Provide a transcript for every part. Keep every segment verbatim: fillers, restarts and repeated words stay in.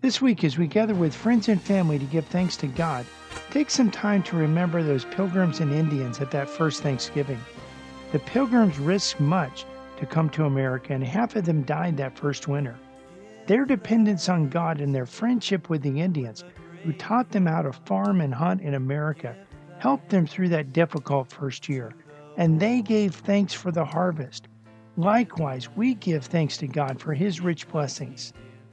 This week, as we gather with friends and family to give thanks to God, take some time to remember those pilgrims and Indians at that first Thanksgiving. The pilgrims risked much to come to America, and half of them died that first winter. Their dependence on God and their friendship with the Indians, who taught them how to farm and hunt in America, helped them through that difficult first year, and they gave thanks for the harvest. Likewise, we give thanks to God for His rich blessings.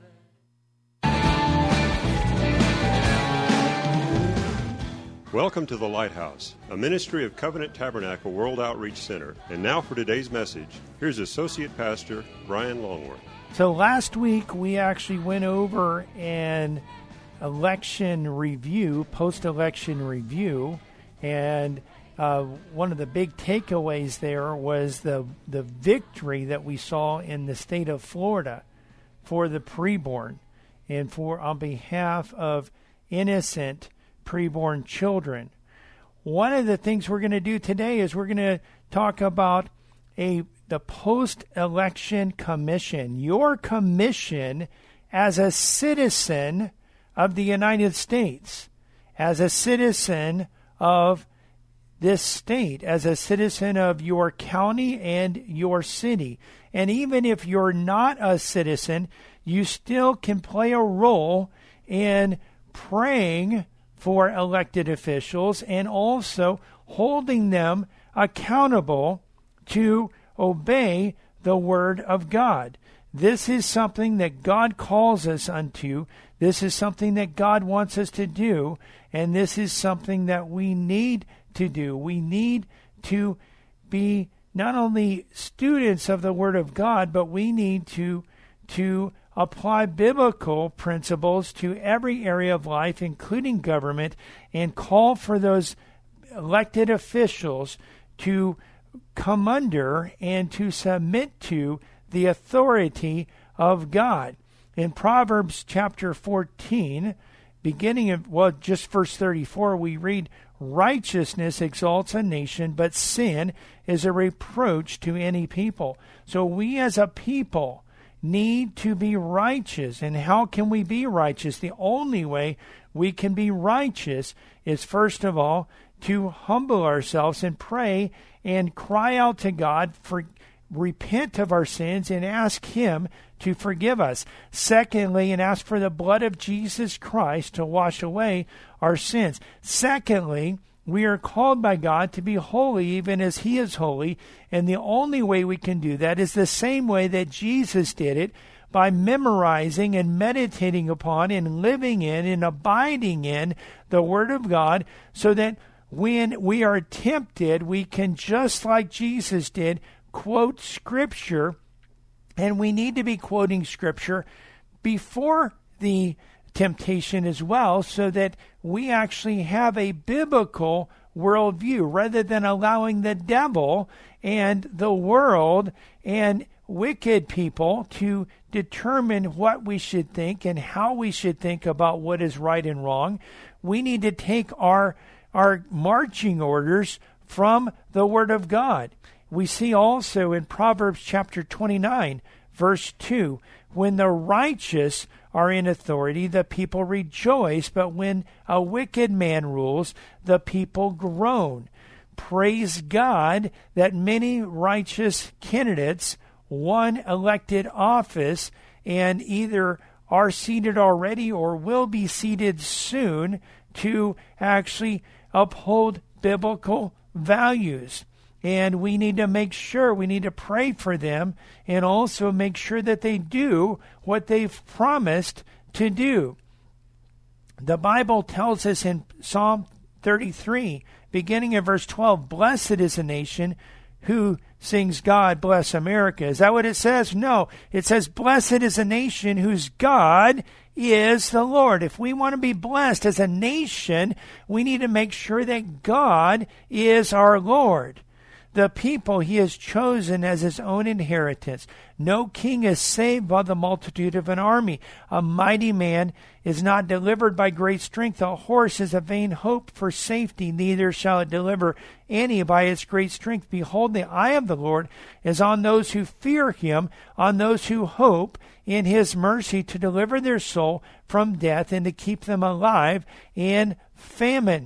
Welcome to The Lighthouse, a ministry of Covenant Tabernacle World Outreach Center. And now for today's message, here's Associate Pastor Brian Longworth. So last week we actually went over an election review, post-election review, and uh, one of the big takeaways there was the the victory that we saw in the state of Florida for the preborn and for on behalf of innocent preborn children. One of the things we're going to do today is we're going to talk about a the post-election commission, your commission as a citizen of the United States, as a citizen of this state, as a citizen of your county and your city. And even if you're not a citizen, you still can play a role in praying for elected officials and also holding them accountable to obey the Word of God. This is something that God calls us unto. This is something that God wants us to do, and this is something that we need to do. We need to be not only students of the Word of God, but we need to to apply biblical principles to every area of life, including government, and call for those elected officials to come under and to submit to the authority of God. In Proverbs chapter fourteen, beginning of, well, just verse thirty-four, we read, "Righteousness exalts a nation, but sin is a reproach to any people." So we as a people need to be righteous. And how can we be righteous? The only way we can be righteous is, first of all, to humble ourselves and pray and cry out to God, for repent of our sins and ask Him to forgive us. Secondly, and ask for the blood of Jesus Christ to wash away our sins. Secondly, we are called by God to be holy even as He is holy, and the only way we can do that is the same way that Jesus did it, by memorizing and meditating upon and living in and abiding in the Word of God, so that when we are tempted, we can, just like Jesus did, quote Scripture, and we need to be quoting Scripture before the temptation as well, so that we actually have a biblical worldview, rather than allowing the devil and the world and wicked people to determine what we should think and how we should think about what is right and wrong. We need to take our our marching orders from the Word of God. We see also in Proverbs chapter twenty-nine, verse two, when the righteous are in authority, the people rejoice, but when a wicked man rules, the people groan. Praise God that many righteous candidates won elected office and either are seated already or will be seated soon to actually uphold biblical values. And we need to make sure, we need to pray for them and also make sure that they do what they've promised to do. The Bible tells us in Psalm thirty-three, beginning in verse twelve, "Blessed is a nation who sings God Bless America." Is that what it says? No. It says, "Blessed is a nation whose God is the Lord." If we want to be blessed as a nation, we need to make sure that God is our Lord. the people he has chosen as his own inheritance. No king is saved by the multitude of an army. A mighty man is not delivered by great strength. A horse is a vain hope for safety, neither shall it deliver any by its great strength. Behold, the eye of the Lord is on those who fear him, on those who hope in his mercy, to deliver their soul from death and to keep them alive in famine.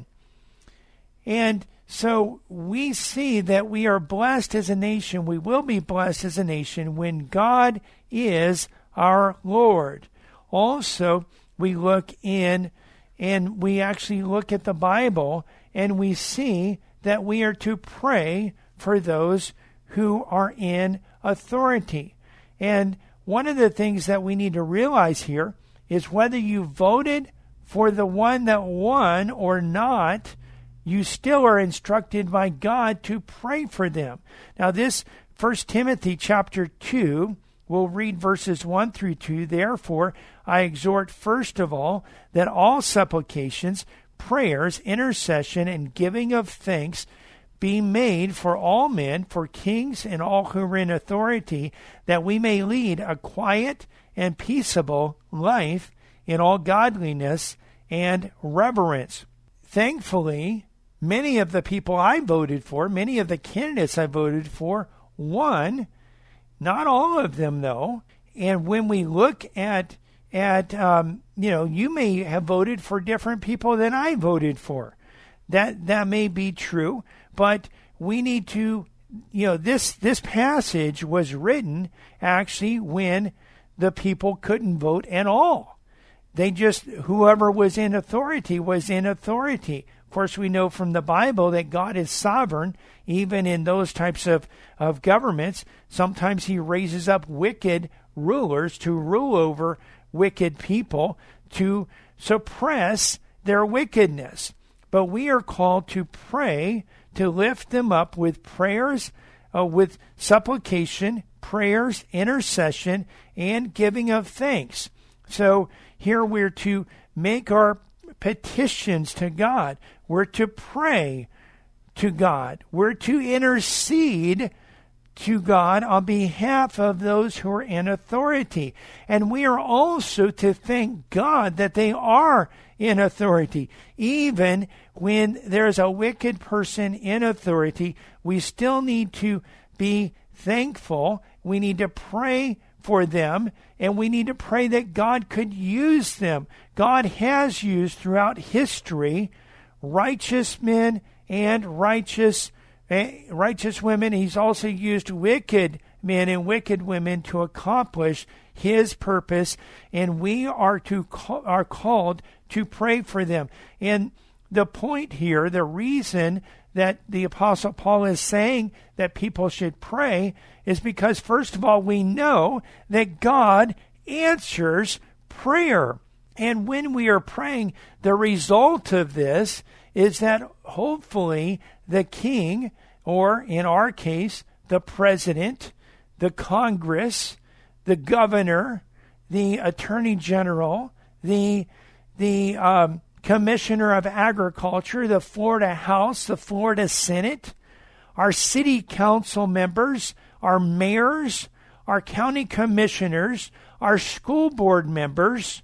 And so we see that we are blessed as a nation. We will be blessed as a nation when God is our Lord. Also, we look in and we actually look at the Bible and we see that we are to pray for those who are in authority. And one of the things that we need to realize here is whether you voted for the one that won or not, you still are instructed by God to pray for them. Now this First Timothy chapter two, we'll read verses one through two. Therefore, I exhort first of all that all supplications, prayers, intercession, and giving of thanks be made for all men, for kings and all who are in authority, that we may lead a quiet and peaceable life in all godliness and reverence. Thankfully, many of the people I voted for, many of the candidates I voted for, won. Not all of them, though. And when we look at, at um, you know, you may have voted for different people than I voted for. That that may be true, but we need to, you know, this this passage was written actually when the people couldn't vote at all. They just, whoever was in authority was in authority. Of course, we know from the Bible that God is sovereign, even in those types of, of governments. Sometimes he raises up wicked rulers to rule over wicked people, to suppress their wickedness. But we are called to pray, to lift them up with prayers, uh, with supplication, prayers, intercession, and giving of thanks. So here we're to make our petitions to God. We're to pray to God. We're to intercede to God on behalf of those who are in authority. And we are also to thank God that they are in authority. Even when there's a wicked person in authority, we still need to be thankful. We need to pray for them, and we need to pray that God could use them. God has used throughout history righteous men and righteous righteous women. He's also used wicked men and wicked women to accomplish his purpose, and we are to are called to pray for them. And the point here, the reason that the Apostle Paul is saying that people should pray is because, first of all, we know that God answers prayer. And when we are praying, the result of this is that hopefully the king, or in our case, the president, the Congress, the governor, the attorney general, the the um, commissioner of agriculture, the Florida House, the Florida Senate, our city council members, our mayors, our county commissioners, our school board members,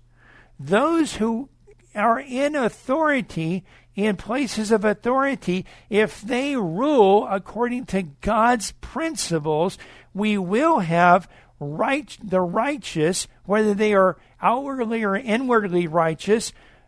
those who are in authority, in places of authority, if they rule according to God's principles, we will have right the righteous, whether they are outwardly or inwardly righteous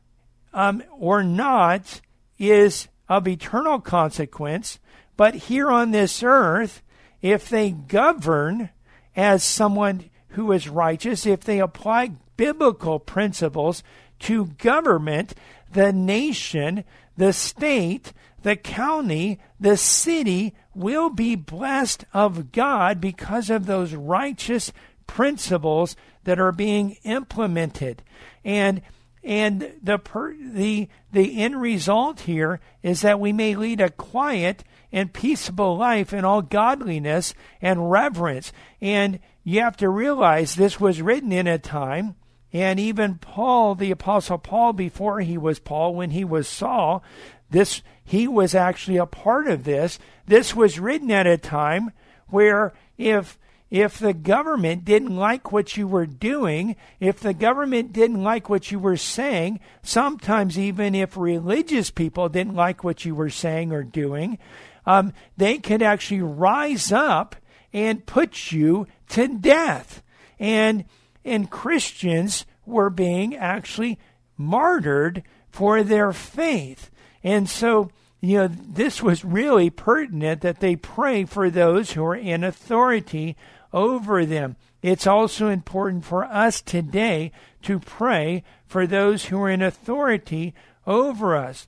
um, or not, is of eternal consequence. But here on this earth, if they govern as someone who is righteous, if they apply biblical principles to government, the nation, the state, the county, the city will be blessed of God because of those righteous principles that are being implemented. And and the per, the the end result here is that we may lead a quiet and peaceable life in all godliness and reverence. And you have to realize this was written in a time, and even Paul, the Apostle Paul, before he was Paul, when he was Saul, this he was actually a part of this. This was written at a time where if if the government didn't like what you were doing, if the government didn't like what you were saying, sometimes even if religious people didn't like what you were saying or doing, um, they could actually rise up and put you to death. And and Christians were being actually martyred for their faith. And so, you know, this was really pertinent that they pray for those who are in authority over them. It's also important for us today to pray for those who are in authority over us.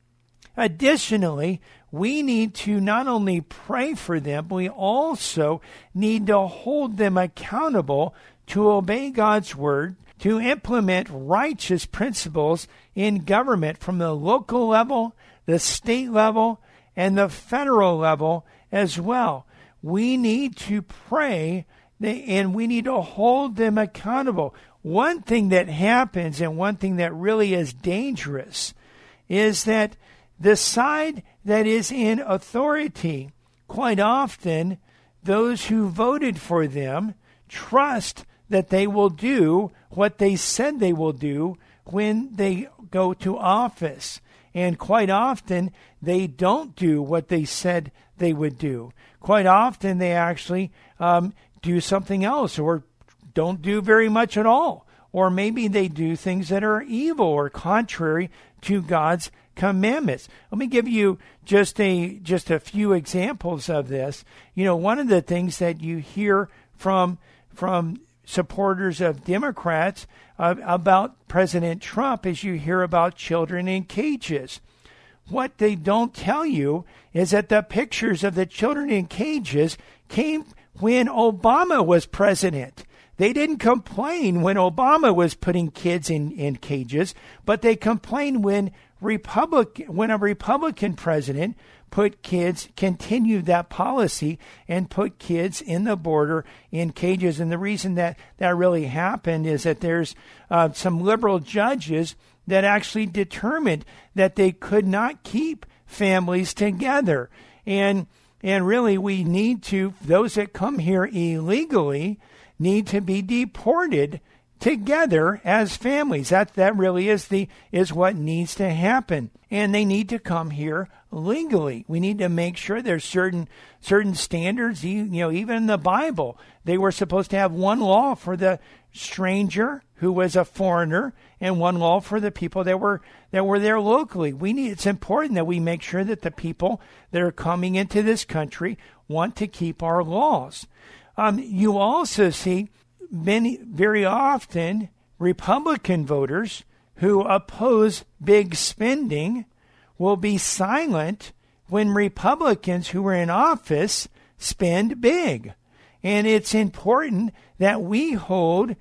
Additionally, we need to not only pray for them, but we also need to hold them accountable to obey God's word, to implement righteous principles in government from the local level, the state level, and the federal level as well. We need to pray and we need to hold them accountable. One thing that happens and one thing that really is dangerous is that the side that is in authority, quite often, those who voted for them trust that they will do what they said they will do when they go to office. And quite often, they don't do what they said they would do. Quite often, they actually um, do something else or don't do very much at all. Or maybe they do things that are evil or contrary to God's commandments. Let me give you just a just a few examples of this. You know, one of the things that you hear from from supporters of Democrats uh, about President Trump is you hear about children in cages. What they don't tell you is that the pictures of the children in cages came when Obama was president. They didn't complain when Obama was putting kids in, in cages, but they complained when Republic when a Republican president put kids, continued that policy and put kids in the border in cages. And the reason that that really happened is that there's uh, some liberal judges that actually determined that they could not keep families together. And and really we need to, those that come here illegally need to be deported together as families. That that really is the is what needs to happen. And they need to come here legally. We need to make sure there's certain certain standards. You, you know, even in the Bible, they were supposed to have one law for the stranger who was a foreigner and one law for the people that were that were there locally. We need it's important that we make sure that the people that are coming into this country want to keep our laws. Um, you also see many, very often, Republican voters who oppose big spending will be silent when Republicans who are in office spend big. And it's important that we hold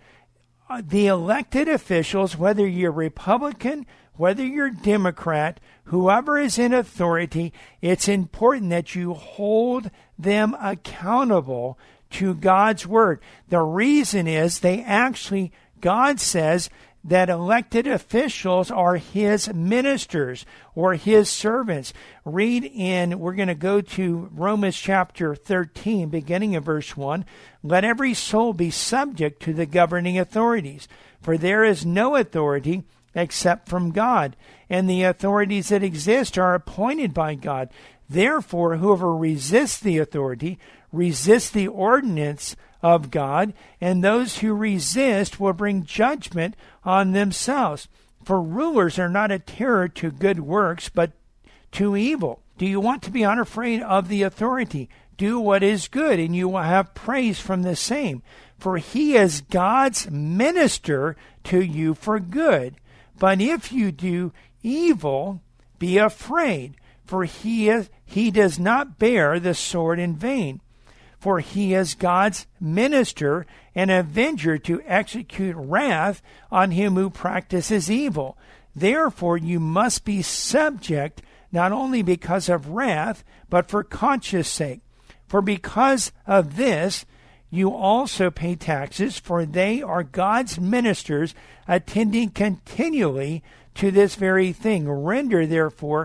the elected officials, whether you're Republican, whether you're Democrat, whoever is in authority, it's important that you hold them accountable to God's word. The reason is they actually, God says that elected officials are his ministers or his servants. Read in, we're going to go to Romans chapter thirteen, beginning of verse one. Let every soul be subject to the governing authorities, for there is no authority except from God, and the authorities that exist are appointed by God. Therefore, whoever resists the authority resists the ordinance of God, and those who resist will bring judgment on themselves. For rulers are not a terror to good works, but to evil. Do you want to be unafraid of the authority? Do what is good, and you will have praise from the same. For he is God's minister to you for good. But if you do evil, be afraid, for he is, he does not bear the sword in vain. For he is God's minister and avenger to execute wrath on him who practices evil. Therefore you must be subject, not only because of wrath, but for conscience sake. For because of this you also pay taxes, for they are God's ministers, attending continually to this very thing. Render therefore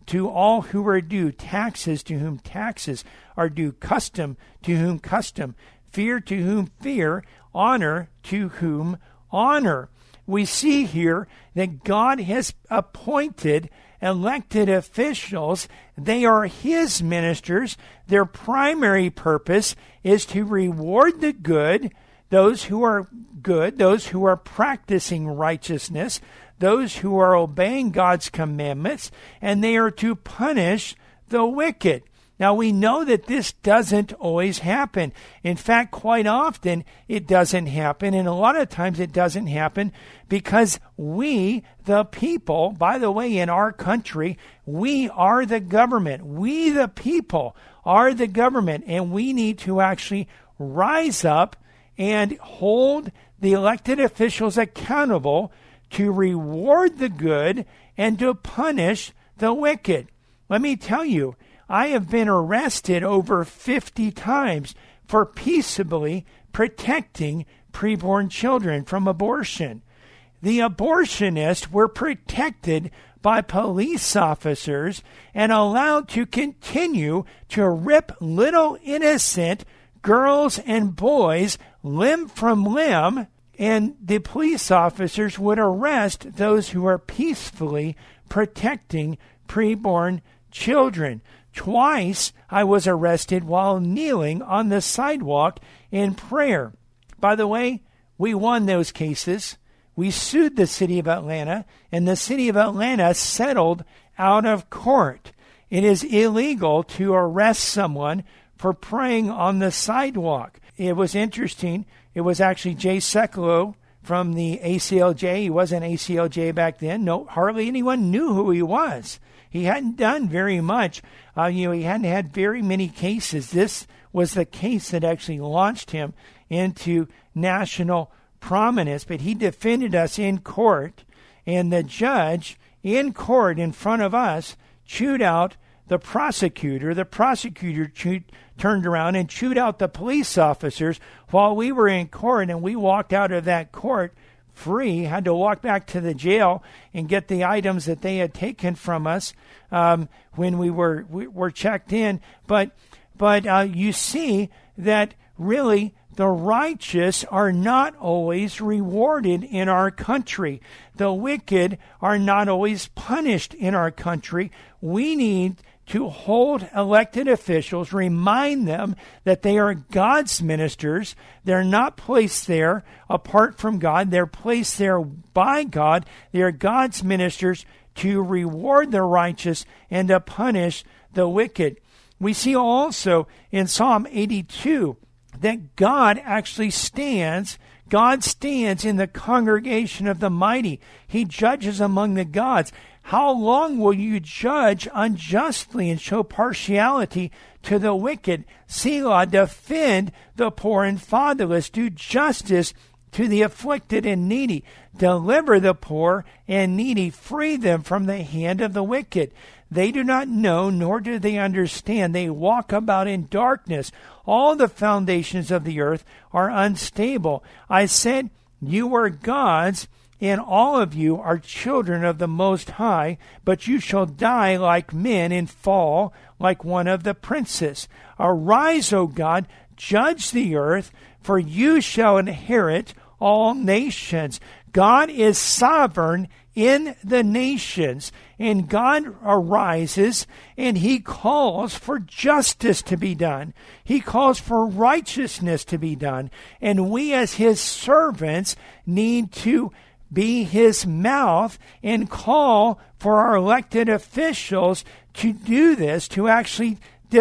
to all who are due, taxes to whom taxes are due, custom to whom custom, fear to whom fear, honor to whom honor. We see here that God has appointed elected officials. They are his ministers. Their primary purpose is to reward the good, those who are good, those who are practicing righteousness, those who are obeying God's commandments, and they are to punish the wicked. Now, we know that this doesn't always happen. In fact, quite often it doesn't happen, and a lot of times it doesn't happen because we, the people, by the way, in our country, we are the government. We, the people, are the government, and we need to actually rise up and hold the elected officials accountable to reward the good and to punish the wicked. Let me tell you, I have been arrested over fifty times for peaceably protecting preborn children from abortion. The abortionists were protected by police officers and allowed to continue to rip little innocent girls and boys limb from limb, and the police officers would arrest those who are peacefully protecting preborn children. Twice I was arrested while kneeling on the sidewalk in prayer. By the way, we won those cases. We sued the city of Atlanta, and the city of Atlanta settled out of court. It is illegal to arrest someone for praying on the sidewalk. It was interesting. It was actually Jay Sekulow from the A C L J. He wasn't A C L J back then. No, hardly anyone knew who he was. He hadn't done very much. Uh, you know, he hadn't had very many cases. This was the case that actually launched him into national prominence. But he defended us in court, and the judge in court in front of us chewed out the prosecutor. The prosecutor chewed, turned around and chewed out the police officers while we were in court, and we walked out of that court free, had to walk back to the jail and get the items that they had taken from us um, when we were we were checked in. But but uh, you see that really the righteous are not always rewarded in our country. The wicked are not always punished in our country. We need to hold elected officials, remind them that they are God's ministers. They're not placed there apart from God. They're placed there by God. They are God's ministers to reward the righteous and to punish the wicked. We see also in Psalm eighty-two that God actually stands God stands in the congregation of the mighty. He judges among the gods. How long will you judge unjustly and show partiality to the wicked? Selah, defend the poor and fatherless. Do justice to the afflicted and needy. Deliver the poor and needy. Free them from the hand of the wicked. They do not know, nor do they understand. They walk about in darkness. All the foundations of the earth are unstable. I said, you are gods, and all of you are children of the Most High, but you shall die like men and fall like one of the princes. Arise, O God, judge the earth, for you shall inherit all nations. God is sovereign in the nations, and God arises and he calls for justice to be done. He calls for righteousness to be done, and we as his servants need to be his mouth and call for our elected officials to do this, to actually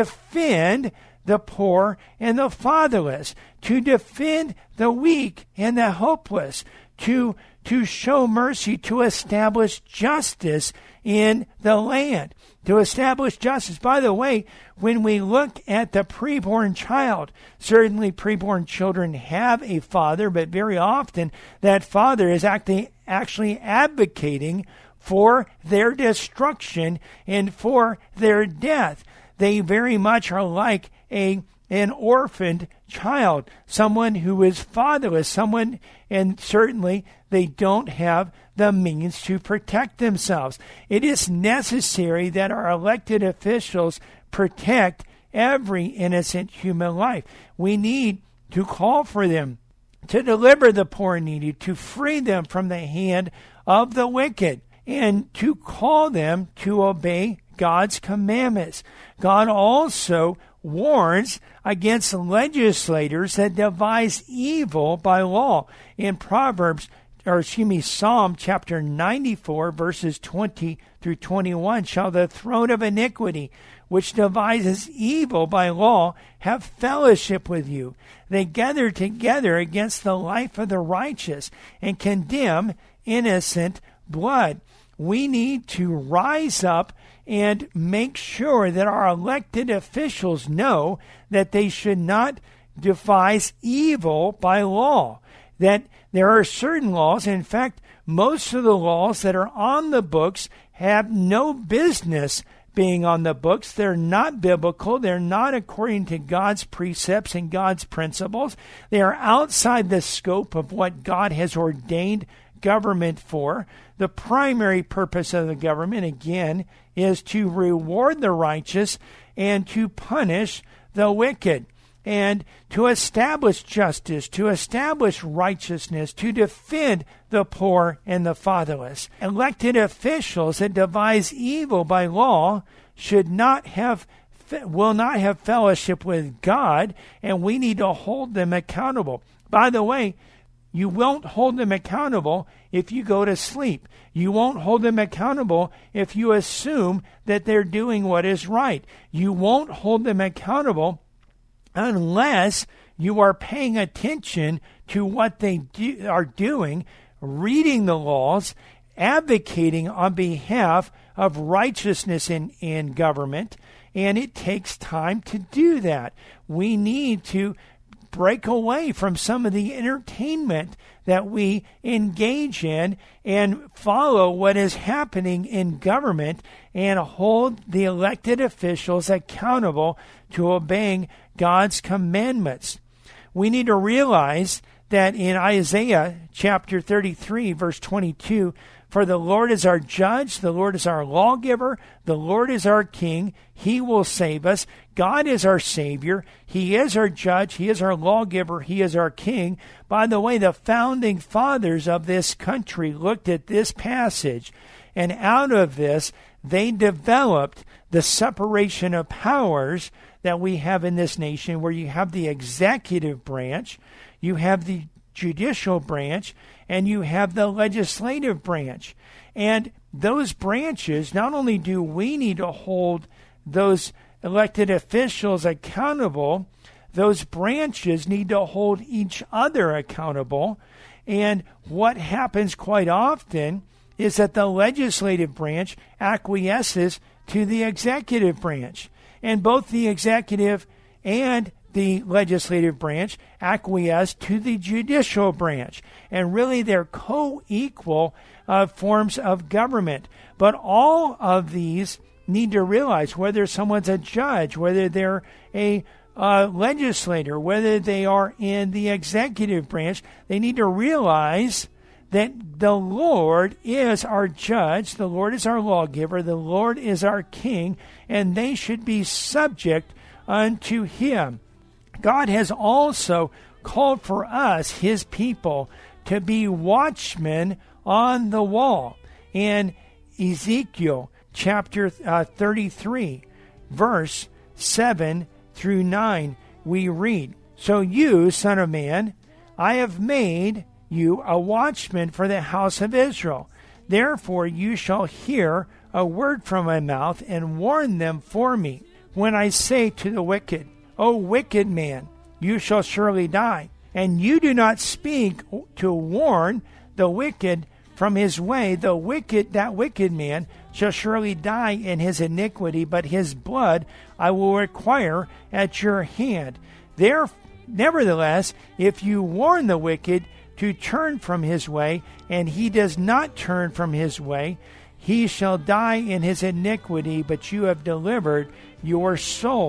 defend the poor and the fatherless, to defend the weak and the hopeless, to to show mercy, to establish justice in the land, to establish justice. By the way, when we look at the preborn child, certainly preborn children have a father, but very often that father is actually, actually advocating for their destruction and for their death. They very much are like a an orphaned child, someone who is fatherless, someone, and certainly they don't have the means to protect themselves. It is necessary that our elected officials protect every innocent human life. We need to call for them to deliver the poor and needy, to free them from the hand of the wicked, and to call them to obey God's commandments. God also warns against legislators that devise evil by law. In Proverbs, or excuse me, Psalm chapter ninety-four, verses twenty through twenty-one, shall the throne of iniquity, which devises evil by law, have fellowship with you. They gather together against the life of the righteous and condemn innocent blood. We need to rise up and make sure that our elected officials know that they should not devise evil by law, that there are certain laws. In fact, most of the laws that are on the books have no business being on the books. They're not biblical. They're not according to God's precepts and God's principles. They are outside the scope of what God has ordained government for. The primary purpose of the government, again, is to reward the righteous and to punish the wicked, and to establish justice, to establish righteousness, to defend the poor and the fatherless. Elected officials that devise evil by law should not have, will not have fellowship with God, and we need to hold them accountable. By the way, you won't hold them accountable if you go to sleep. You won't hold them accountable if you assume that they're doing what is right. You won't hold them accountable unless you are paying attention to what they do, are doing, reading the laws, advocating on behalf of righteousness in, in government, and it takes time to do that. We need to break away from some of the entertainment that we engage in and follow what is happening in government and hold the elected officials accountable to obeying God's commandments. We need to realize that in Isaiah chapter thirty-three, verse twenty-two, for the Lord is our judge, the Lord is our lawgiver, the Lord is our king, he will save us. God is our Savior, he is our judge, he is our lawgiver, he is our king. By the way, the founding fathers of this country looked at this passage, and out of this, they developed the separation of powers that we have in this nation, where you have the executive branch, you have the judicial branch, and you have the legislative branch. And those branches, not only do we need to hold those elected officials accountable, those branches need to hold each other accountable. And what happens quite often is that the legislative branch acquiesces to the executive branch. And both the executive and the legislative branch acquiesce to the judicial branch. And really they're co-equal uh, forms of government. But all of these need to realize, whether someone's a judge, whether they're a uh, legislator, whether they are in the executive branch, they need to realize that the Lord is our judge, the Lord is our lawgiver, the Lord is our king, and they should be subject unto him. God has also called for us, his people, to be watchmen on the wall. In Ezekiel chapter uh, thirty-three, verse seven through nine, we read, So you, son of man, I have made you a watchman for the house of Israel. Therefore you shall hear a word from my mouth and warn them for me. When I say to the wicked, O wicked man, you shall surely die, and you do not speak to warn the wicked from his way, the wicked, that wicked man shall surely die in his iniquity, but his blood I will require at your hand. There, nevertheless, if you warn the wicked to turn from his way, and he does not turn from his way, he shall die in his iniquity, but you have delivered your soul.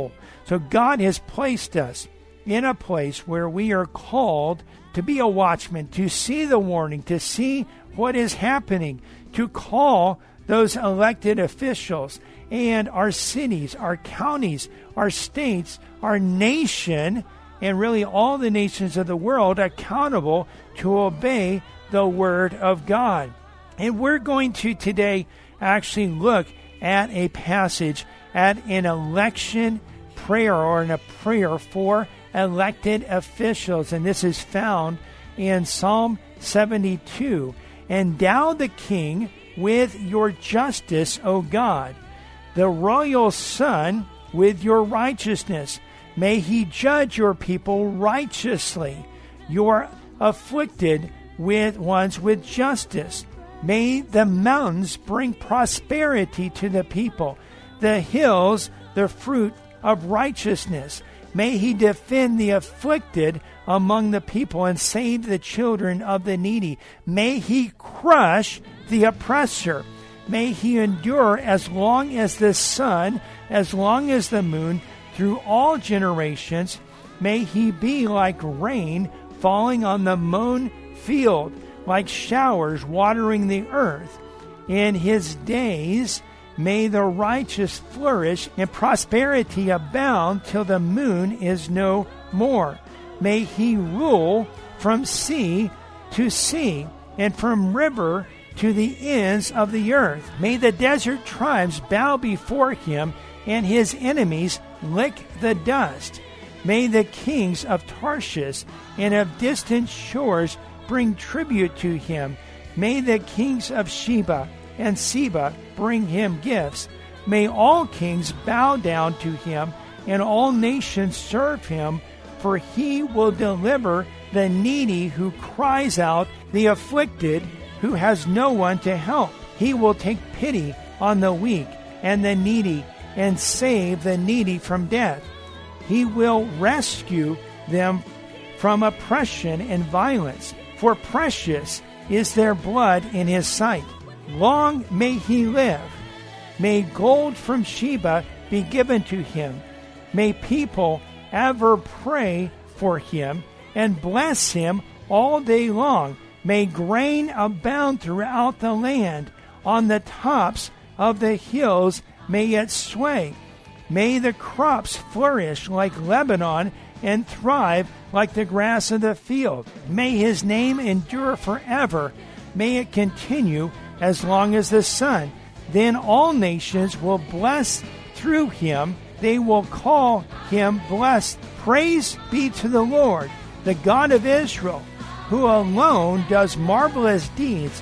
So God has placed us in a place where we are called to be a watchman, to see the warning, to see what is happening, to call those elected officials and our cities, our counties, our states, our nation, and really all the nations of the world accountable to obey the Word of God. And we're going to today actually look at a passage, at an election prayer or in a prayer for elected officials. And this is found in Psalm seventy-two. Endow the king with your justice, O God, the royal son with your righteousness. May he judge your people righteously, your afflicted with ones with justice. May the mountains bring prosperity to the people, the hills the fruit of righteousness. May he defend the afflicted among the people and save the children of the needy. May he crush the oppressor. May he endure as long as the sun, as long as the moon, through all generations. May he be like rain falling on the mown field, like showers watering the earth. In his days may the righteous flourish and prosperity abound till the moon is no more. May he rule from sea to sea and from river to the ends of the earth. May the desert tribes bow before him and his enemies lick the dust. May the kings of Tarshish and of distant shores bring tribute to him. May the kings of Sheba and Seba bring him gifts. May all kings bow down to him, and all nations serve him, for he will deliver the needy who cries out, the afflicted who has no one to help. He will take pity on the weak and the needy, and save the needy from death. He will rescue them from oppression and violence, for precious is their blood in his sight. Long may he live. May gold from Sheba be given to him. May people ever pray for him and bless him all day long. May grain abound throughout the land. On the tops of the hills may it sway. May the crops flourish like Lebanon and thrive like the grass of the field. May his name endure forever. May it continue as long as the sun. Then all nations will bless through him. They will call him blessed. Praise be to the Lord, the God of Israel, who alone does marvelous deeds.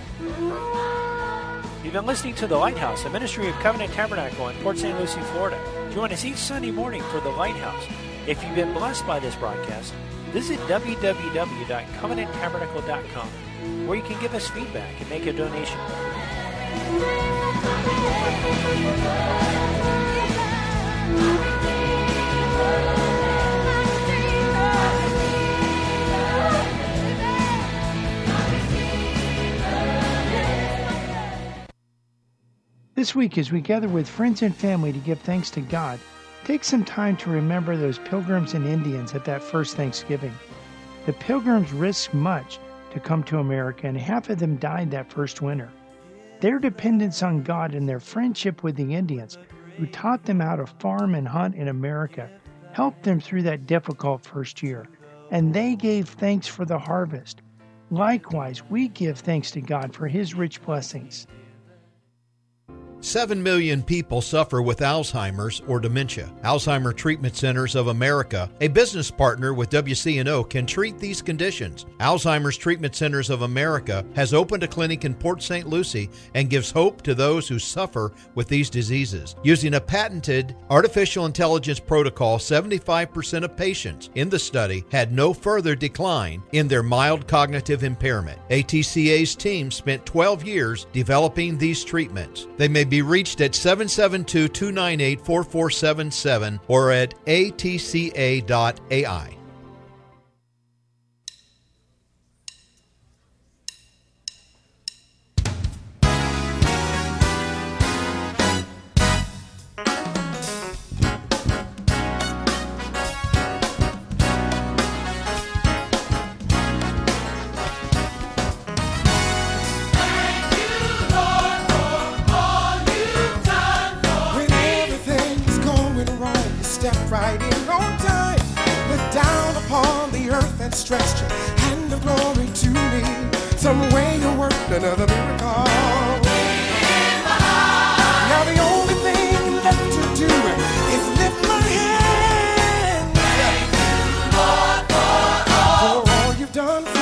You've been listening to The Lighthouse, a ministry of Covenant Tabernacle in Port Saint Lucie, Florida. Join us each Sunday morning for The Lighthouse. If you've been blessed by this broadcast, visit w w w dot covenant tabernacle dot com, where you can give us feedback and make a donation. This week, as we gather with friends and family to give thanks to God, take some time to remember those Pilgrims and Indians at that first Thanksgiving. The Pilgrims risked much to come to America, and half of them died that first winter. Their dependence on God and their friendship with the Indians, who taught them how to farm and hunt in America, helped them through that difficult first year, and they gave thanks for the harvest. Likewise, we give thanks to God for his rich blessings. Seven million people suffer with Alzheimer's or dementia. Alzheimer Treatment Centers of America, a business partner with W C N O, can treat these conditions. Alzheimer's Treatment Centers of America has opened a clinic in Port Saint Lucie and gives hope to those who suffer with these diseases. Using a patented artificial intelligence protocol, seventy-five percent of patients in the study had no further decline in their mild cognitive impairment. A T C A's team spent twelve years developing these treatments. They may be reached at seven seven two, two nine eight, four four seven seven or at a t c a dot a i. glory to me. Some way you worked another miracle.